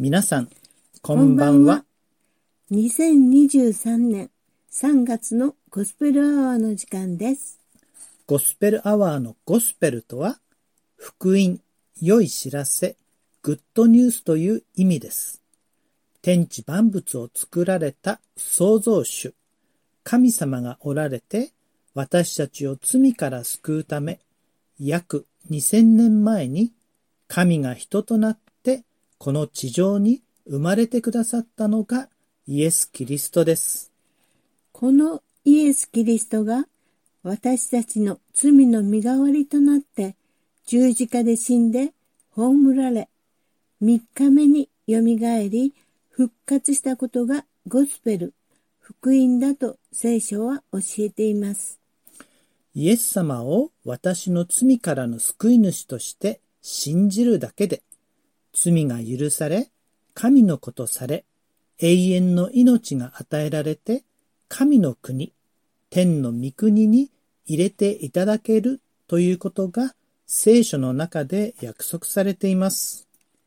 皆さん、こんばんは。 2023年3月のゴスペルアワーの時間です。 ゴスペルアワーのゴスペルとは、福音、良い知らせ、グッドニュースという意味です。天地万物を作られた創造主、神様がおられて、私たちを罪から救うため、約2000年前に神が人となってこの地上に生まれてくださったのがイエス・キリストです。 このイエス・キリストが私たちの罪の身代わりとなって十字架で死んで葬られ、3日目によみがえり復活したことがゴスペル、福音だと聖書は教えています。 イエス様を私の罪からの救い主として信じるだけで、罪が許され、神の子とされ、永遠の命が与えられて、神の国、天の御国に入れていただけるということが聖書の中で約束されています。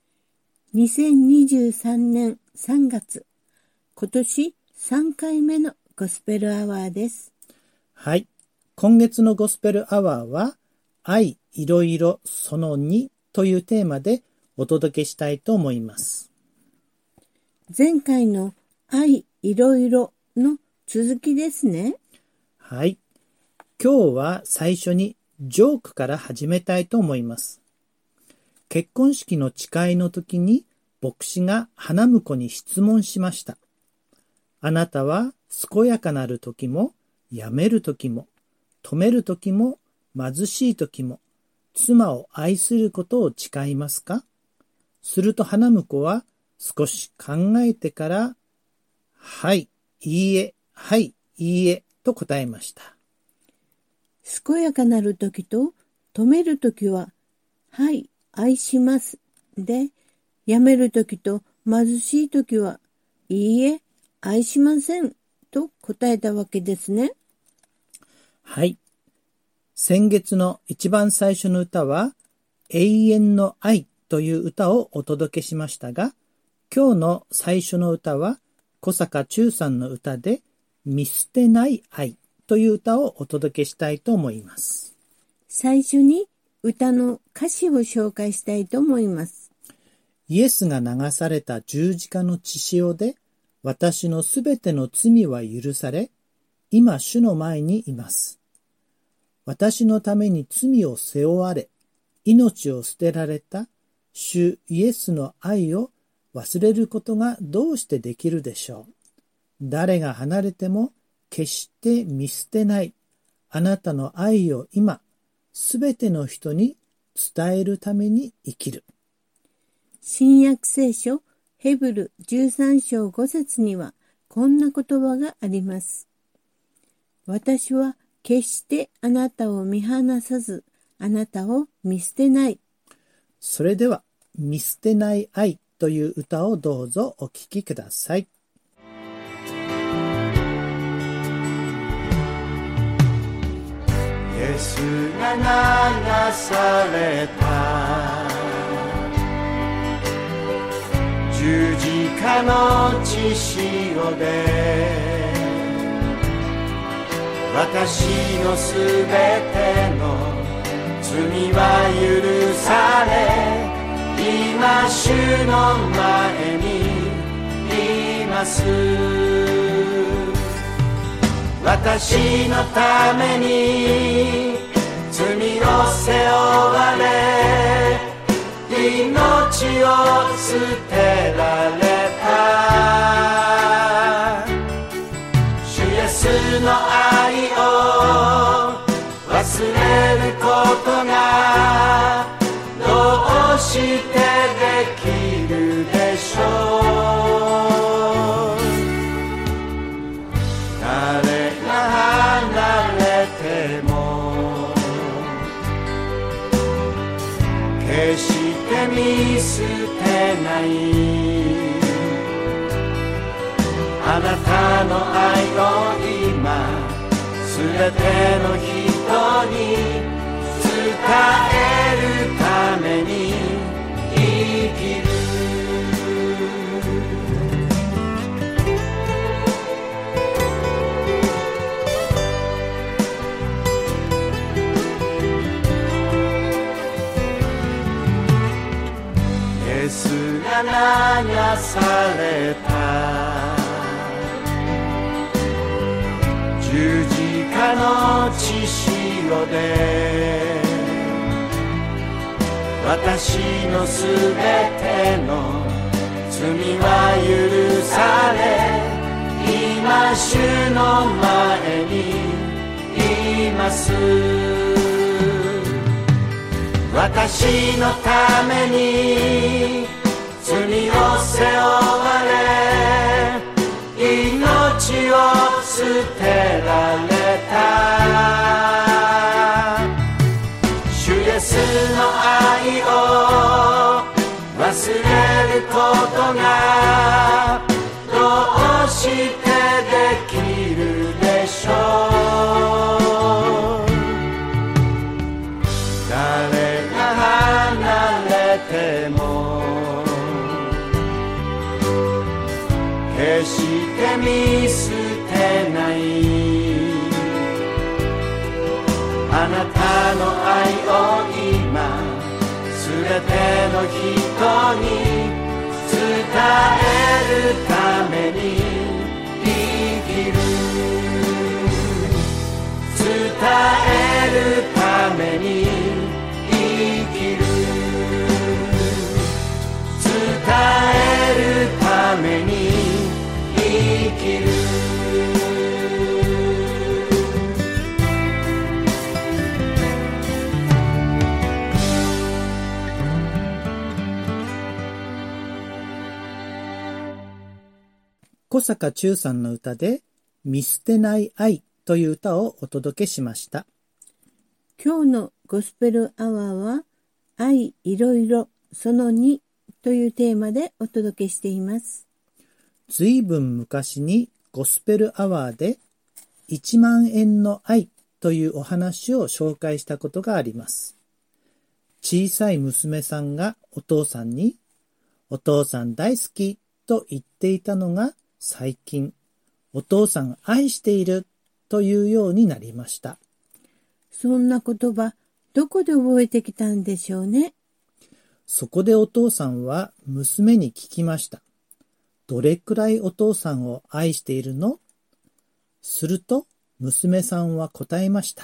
2023年3月、今年3回目のゴスペルアワーです。 はい。今月のゴスペルアワーは、愛いろいろその2というテーマでお届けしたいと思います。 前回の愛いろいろの続きですね。 はい。今日は最初にジョークから始めたいと思います。結婚式の誓いの時に牧師が花婿に質問しました。あなたは健やかなる時も病める時も富める時も貧しい時も妻を愛することを誓いますか？すると花婿は少し考えてから、はい、いいえ、はい、いいえ、と答えました。 健やかなる時と富める時は、はい、愛します。で、病める時と貧しい時は、いいえ、愛しません。と答えたわけですね。 はい。先月の一番最初の歌は、永遠の愛という歌をお届けしましたが、今日の最初の歌は、小坂忠さんの歌で、見捨てない愛という歌をお届けしたいと思います。 最初に歌の歌詞を紹介したいと思います。 イエスが流された十字架の血潮で、私のすべての罪は許され、今主の前にいます。私のために罪を背負われ、命を捨てられた主イエスの愛を忘れることがどうしてできるでしょう。誰が離れても決して見捨てないあなたの愛を今、すべての人に伝えるために生きる。 新約聖書ヘブル13章5節にはこんな言葉があります。私は決してあなたを見放さず、あなたを見捨てない。 それでは、見捨てない愛という歌をどうぞお聴きください。イエスが流された十字架の血潮で私のすべての罪は許され、今主の前にいます。私のために罪を背負われ、命を捨てられた主イエスの愛を忘れることがどうしてできるでしょう。誰が離れても決して見捨てない。あなたの愛を今すべての人に伝えるために生きる。 された。十字架の血潮で私のすべての罪は許され、今主の前にいます。私のために罪を背負われ、命を捨てられた。主イエスの愛を忘れることがどうしてできるでしょう。誰が離れても決して見捨てない。あなたの愛を今すべての人に伝えるために生きる。伝えるために生きる。伝えるために生きる。 小坂忠さんの歌で見捨てない愛という歌をお届けしました。 今日のゴスペルアワーは愛いろいろその2というテーマでお届けしています。 ずいぶん昔にゴスペルアワーで1万円の愛というお話を紹介したことがあります。小さい娘さんがお父さんにお父さん大好きと言っていたのが最近お父さん愛しているというようになりました。 そんな言葉どこで覚えてきたんでしょうね。 そこでお父さんは娘に聞きました。どれくらいお父さんを愛しているの？すると娘さんは答えました。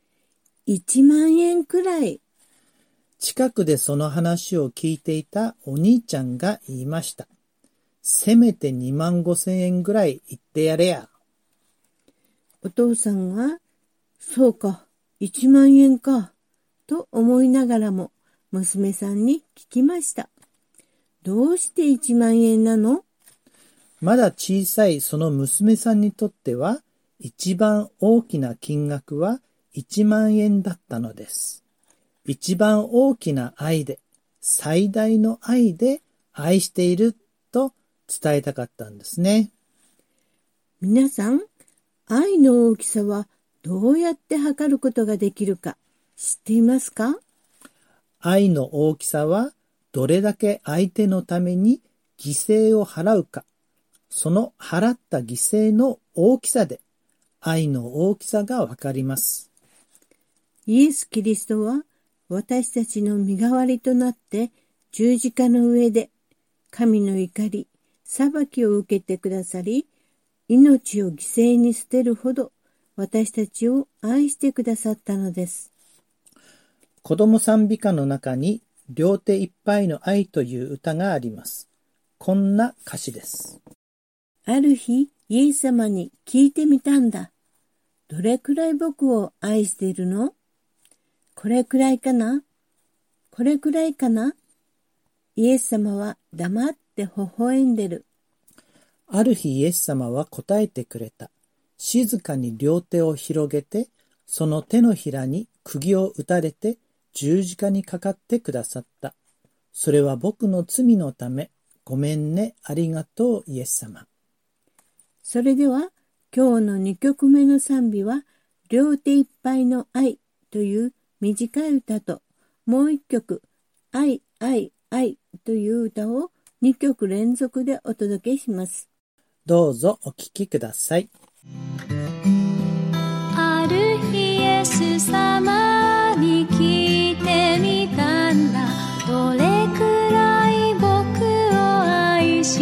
1万円くらい。 近くでその話を聞いていたお兄ちゃんが言いました。せめて25,000円ぐらい言ってやれや。 お父さんは、そうか、1万円か、と思いながらも娘さんに聞きました。どうして1万円なの？ まだ小さいその娘さんにとっては、一番大きな金額は1万円だったのです。一番大きな愛で、最大の愛で愛していると伝えたかったんですね。 皆さん、愛の大きさはどうやって測ることができるか知っていますか？ 愛の大きさはどれだけ相手のために犠牲を払うか、その払った犠牲の大きさで愛の大きさがわかります。 イエス・キリストは私たちの身代わりとなって十字架の上で神の怒り、裁きを受けてくださり、命を犠牲に捨てるほど私たちを愛してくださったのです。 子供賛美歌の中に両手いっぱいの愛という歌があります。こんな歌詞です。 ある日、イエス様に聞いてみたんだ。どれくらい僕を愛しているの？これくらいかな？これくらいかな？イエス様は黙って微笑んでる。 ある日イエス様は答えてくれた。静かに両手を広げて、その手のひらに釘を打たれて十字架にかかってくださった。それは僕の罪のため、ごめんね、ありがとうイエス様。 それでは今日の2曲目の賛美は、両手いっぱいの愛という短い歌と、もう一曲、愛愛愛という歌を2曲連続でお届けします。 どうぞお聴きください。 ある日イエス様に聞いてみたんだ。どれくらい僕を愛し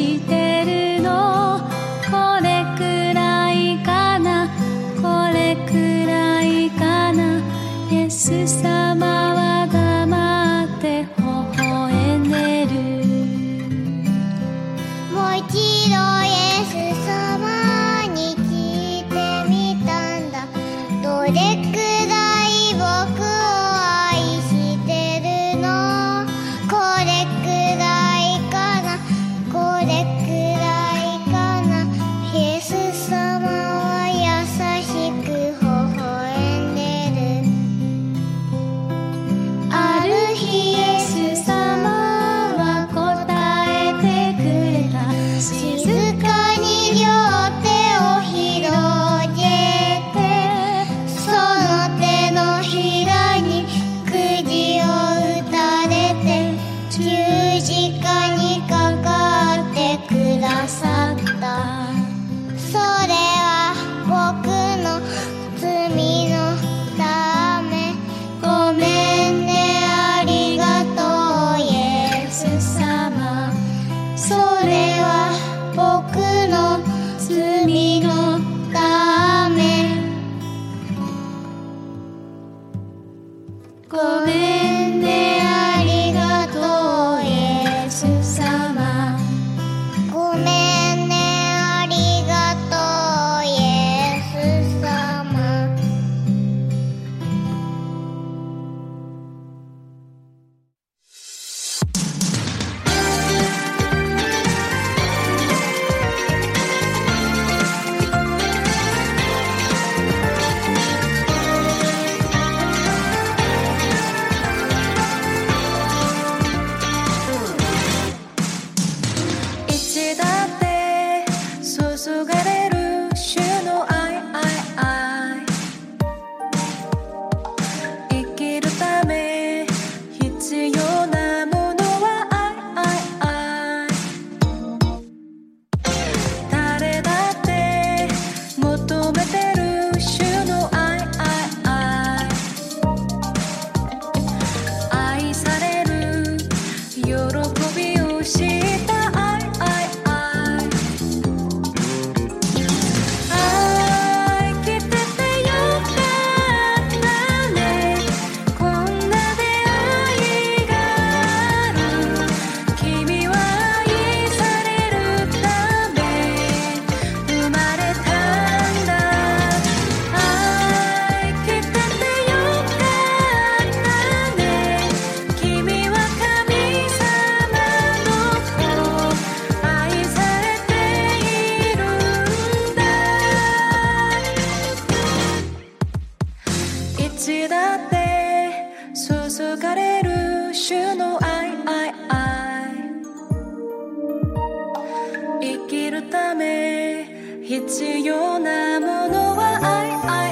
必要なものは愛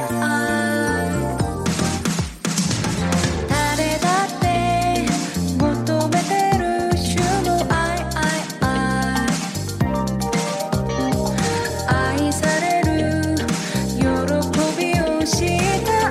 誰だって求めてる主の愛愛される喜びを知った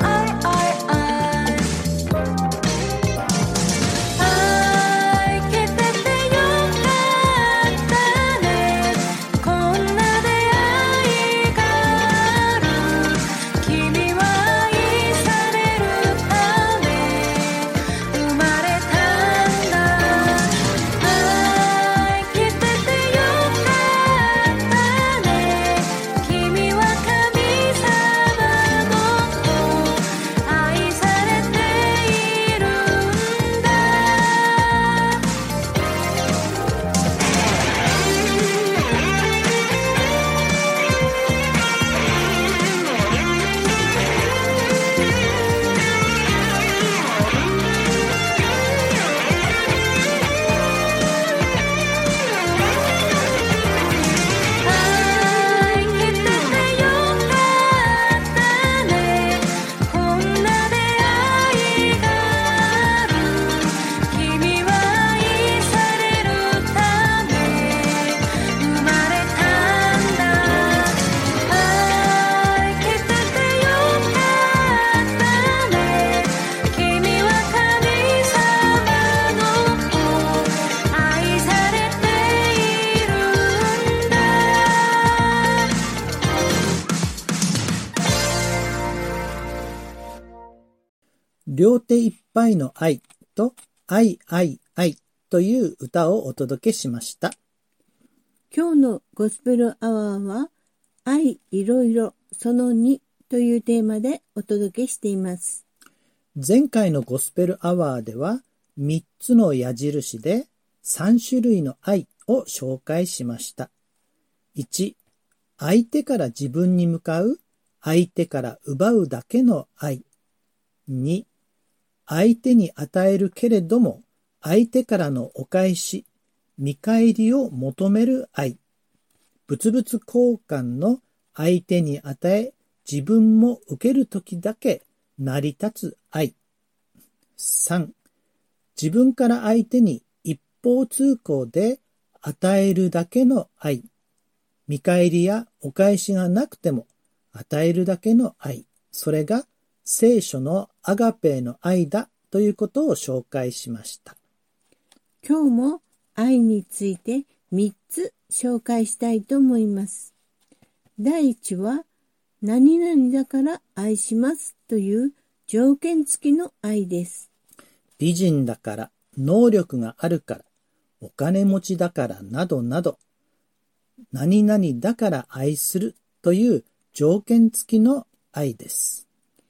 両手いっぱいの愛と愛という歌をお届けしました。 今日のゴスペルアワーは愛いろいろその2というテーマでお届けしています。 前回のゴスペルアワーでは3つの矢印で3種類の愛を紹介しました。1、相手から自分に向かう、相手から奪うだけの愛。2、相手に与えるけれども、相手からのお返し、見返りを求める愛。物々交換の相手に与え、自分も受けるときだけ成り立つ愛。3、自分から相手に一方通行で与えるだけの愛。見返りやお返しがなくても与えるだけの愛。それが聖書のアガペの愛だということを紹介しました。 今日も愛について3つ紹介したいと思います。第1は、何々だから愛しますという条件付きの愛です。 美人だから、能力があるから、お金持ちだからなどなど、何々だから愛するという条件付きの愛です。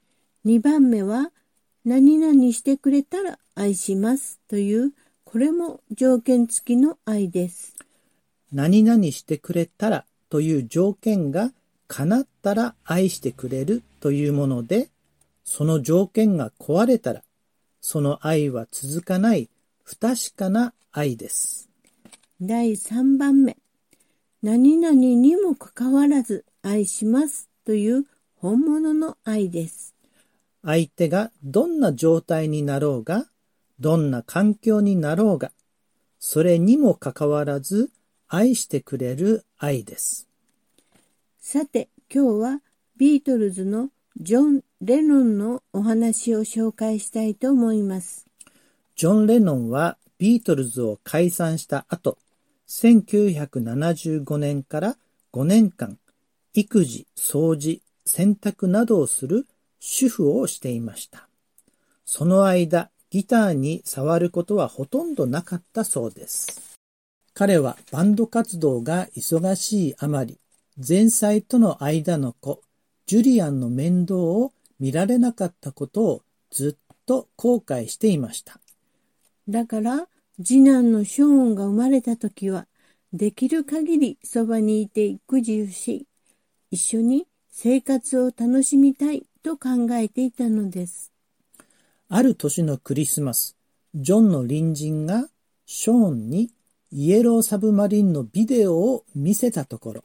2番目は、何々してくれたら愛しますという、これも条件付きの愛です。 何々してくれたらという条件が叶ったら愛してくれるというもので、その条件が壊れたら、その愛は続かない不確かな愛です。 第3番目、何々にもかかわらず愛しますという本物の愛です。 相手がどんな状態になろうが、どんな環境になろうが、それにもかかわらず愛してくれる愛です。 さて、今日はビートルズのジョン・レノンのお話を紹介したいと思います。 ジョン・レノンはビートルズを解散した後、1975年から5年間、育児、掃除、洗濯などをする主婦をしていました。その間、ギターに触ることはほとんどなかったそうです。彼はバンド活動が忙しいあまり、前妻との間の子、ジュリアンの面倒を見られなかったことをずっと後悔していました。 だから、次男のショーンが生まれた時は、できる限りそばにいて育児をし、一緒に生活を楽しみたいと考えていたのです。 ある年のクリスマス、ジョンの隣人がショーンにイエローサブマリンのビデオを見せたところ、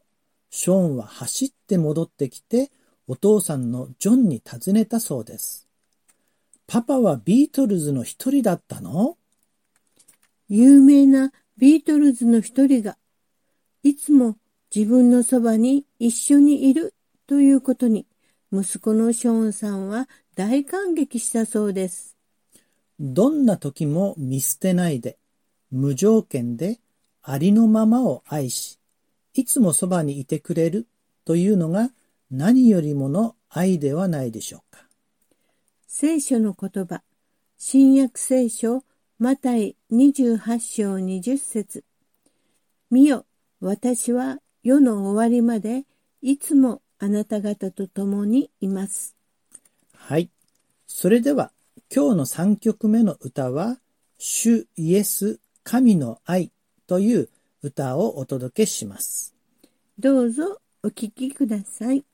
ショーンは走って戻ってきて、お父さんのジョンに尋ねたそうです。パパはビートルズの一人だったの？ 有名なビートルズの一人が、いつも自分のそばに一緒にいるということに、息子のショーンさんは大感激したそうです。 どんな時も見捨てないで、無条件でありのままを愛し、いつもそばにいてくれるというのが何よりもの愛ではないでしょうか。 聖書の言葉、新約聖書マタイ28章20節。見よ、私は世の終わりまでいつもあなた方と共にいます。 はい。それでは今日の3曲目の歌は、主イエス神の愛という歌をお届けします。 どうぞお聴きください。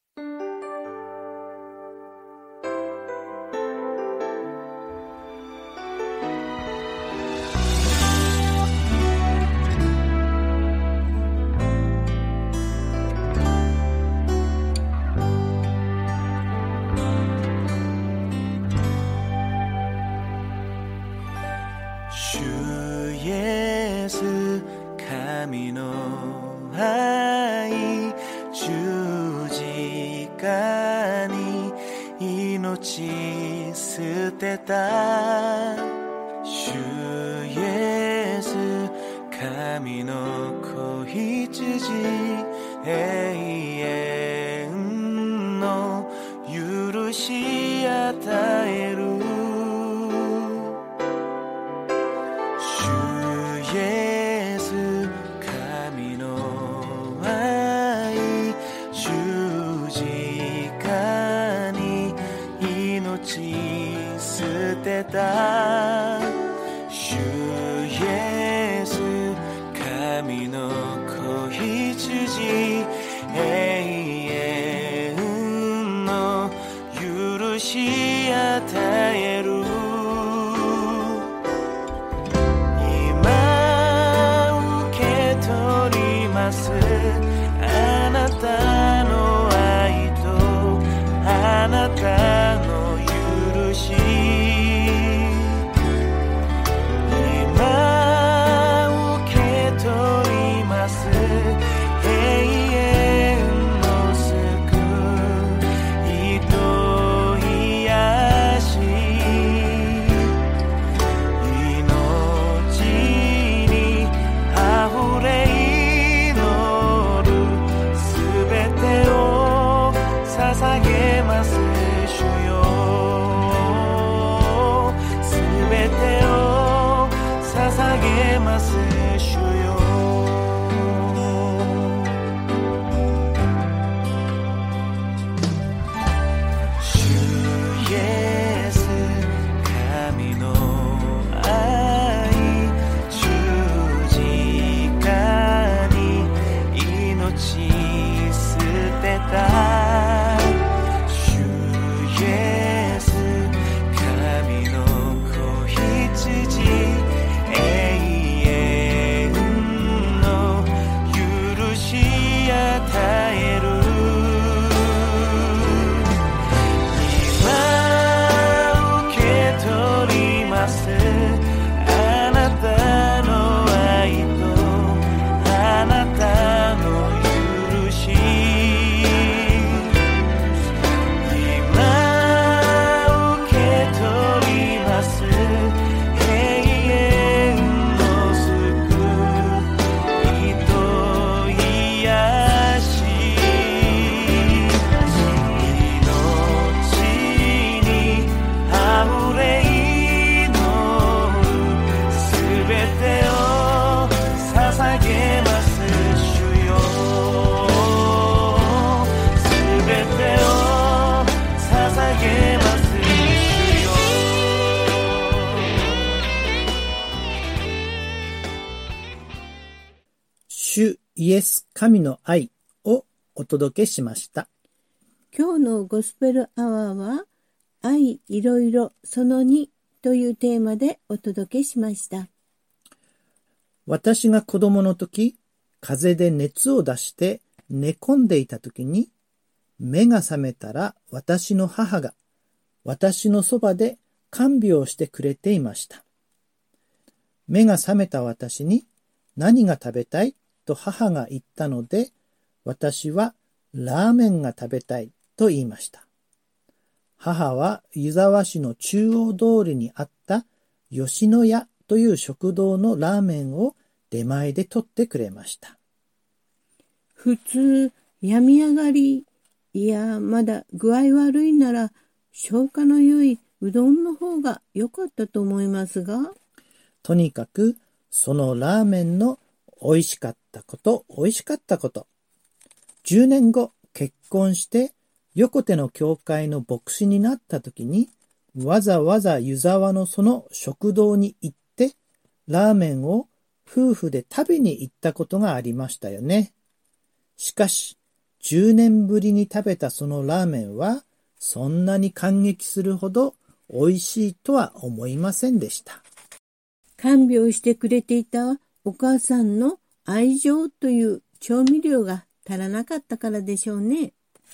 主イエス神の愛、十字架に命捨てた。主イエス神の子羊、永遠の許し与える。主イエス神の愛、十字架に命捨てた。主イエス神の子羊、永遠の許し与える。あなたの愛とあなたの許し、今受け取ります。永遠の救いと癒し、命にあふれ捧げます主よ、すべてを捧げます主よ。主イエス神の愛、十字架に命捨てた。 主イエス神の愛をお届けしました。 今日のゴスペルアワーは、愛いろいろその2というテーマでお届けしました。 私が子供の時、風邪で熱を出して寝込んでいた時に、目が覚めたら私の母が私のそばで看病をしてくれていました。目が覚めた私に何が食べたいと母が言ったので、私はラーメンが食べたいと言いました。母は湯沢市の中央通りにあった吉野家という食堂のラーメンを出前で取ってくれました。 普通、病み上がり、いや、まだ具合悪いなら、消化の良いうどんの方が良かったと思いますが。 とにかく、そのラーメンの美味しかったこと。10年後、結婚して、横手の教会の牧師になった時に、わざわざ湯沢のその食堂に行って、ラーメンを夫婦で食べに行ったことがありましたよね。しかし、10年ぶりに食べたそのラーメンは、そんなに感激するほど美味しいとは思いませんでした。 看病してくれていたお母さんの愛情という調味料が足らなかったからでしょうね。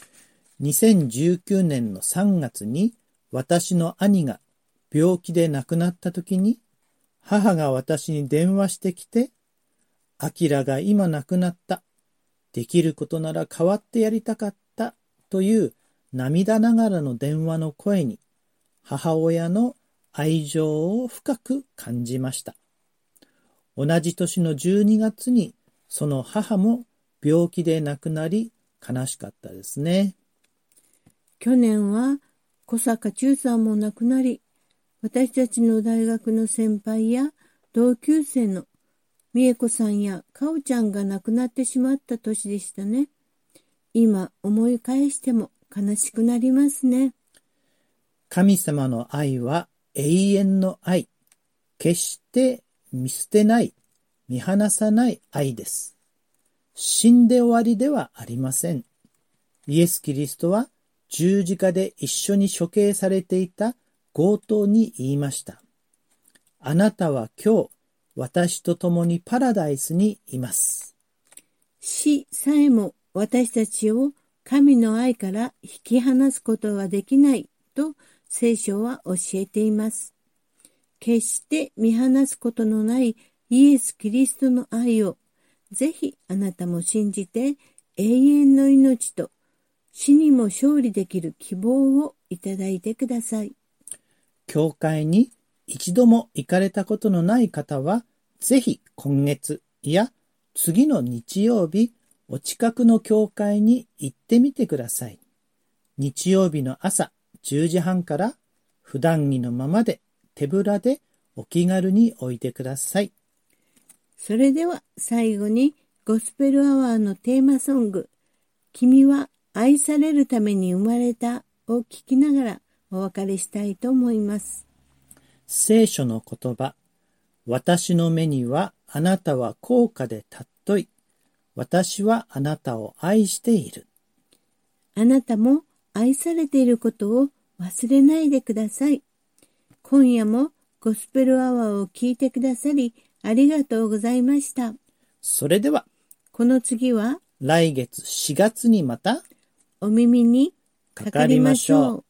2019年の3月に私の兄が病気で亡くなった時に、母が私に電話してきて、アキラが今亡くなった。できることなら代わってやりたかったという涙ながらの電話の声に、母親の愛情を深く感じました。同じ年の12月にその母も病気で亡くなり、悲しかったですね。 去年は小坂忠さんも亡くなり、私たちの大学の先輩や同級生の美恵子さんやかおちゃんが亡くなってしまった年でしたね。今思い返しても悲しくなりますね。 神様の愛は永遠の愛。決して見捨てない、見放さない愛です。死んで終わりではありません。イエス・キリストは十字架で一緒に処刑されていた強盗に言いました。あなたは今日、私と共にパラダイスにいます。 死さえも私たちを神の愛から引き離すことはできないと聖書は教えています。決して見放すことのないイエス・キリストの愛をぜひあなたも信じて永遠の命と死にも勝利できる希望をいただいてください。 教会に一度も行かれたことのない方は、ぜひ今月や次の日曜日、お近くの教会に行ってみてください。日曜日の朝10時半から普段着のままで手ぶらでお気軽においでください。 それでは最後にゴスペルアワーのテーマソング、君は愛されるために生まれたを聞きながらお別れしたいと思います。 聖書の言葉、私の目にはあなたは高価で尊い。私はあなたを愛している。 あなたも愛されていることを忘れないでください。今夜もゴスペルアワーを聞いてくださりありがとうございました。 それでは、 この次は来月4月にまたお耳にかかりましょう。